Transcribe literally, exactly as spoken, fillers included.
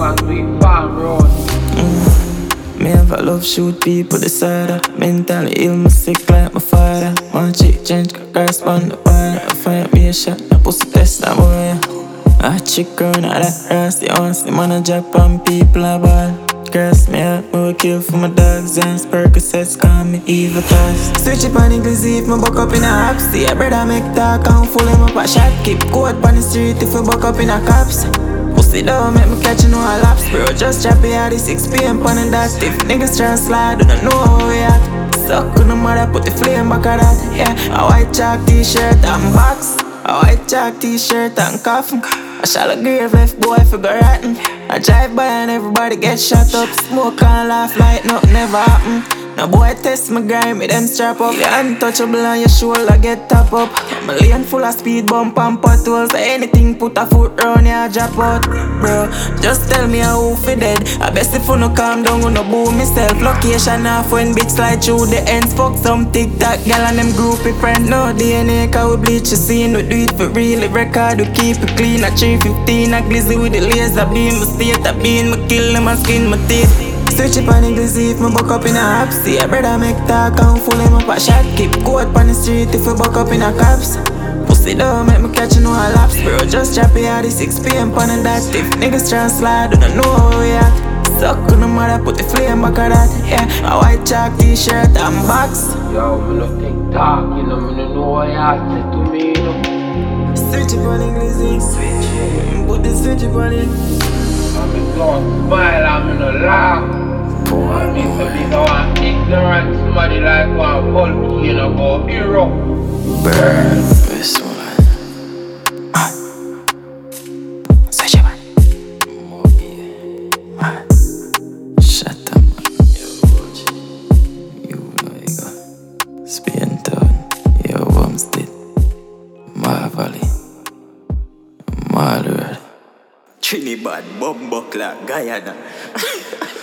back to the farm road. Me have a love shoot people disorder. Mentally ill, me sick like my father. One chick change, got correspond the border. I find me a shot, no pussy test, that boy. A chick run out that ass, the honest, the man a drop on people a ball. Curse me out, me will kill for my dogs and Percocets, call me evil thoughts. Switch it on English if me buck up in a app. See a brother make talk and full him up a shot. Keep coat on the street if we buck up in a cops. Pussy don't make me catch no laps, bro. Just drop it at the six p m on the dot. If niggas try to slide, do not know how we at. Suck on the mother, put the flame back at that. Yeah, a white chalk t-shirt and box. A white chalk t-shirt and coffin. I shall a grave left boy figure rotten. I drive by and everybody get shot up. Smoke and laugh like nothing ever happen. No boy test my grind, me them strap up. You're untouchable on your shoulder, get top up. I'm a lane full of speed bump and potholes. Anything put a foot round ya, drop out. Bro, just tell me how fi dead. I best if you no calm down, you no boo myself. Location off when bitch slide through the ends. Fuck some TikTok gal and them groupie friend. No D N A cause we bleach the scene. We do it for real, the record we keep it clean. At three fifteen, I glizzy with the laser beam. My state a bean, me kill them and skin my teeth. Switch it on English if me buck up in a app. See a brother make talk and full him up a shot. Keep coat on the street if we buck up in a cops. Pussy don't make me catch no laps, bro. Just drop it at the six p m on the dot. If niggas try to slide, do not know how we at. Suck on the mother, put the flame back at that. Yeah, a white chalk t-shirt and box. Yo, me no take talk, you know, me no know what you have to to me, you know. Switch it on English, switch it. Put the switch it on it. And me don't smile and me no laugh. And me so me go an ignorant somebody like one bulky, you know, go hero. Burn this one. Ah. Switch it on. Ah. Shut up, man. You know you got Spain Town, yo, Homestead, Mar Valley, Mar Road, Trinidad, Bumbuckler, Guyana.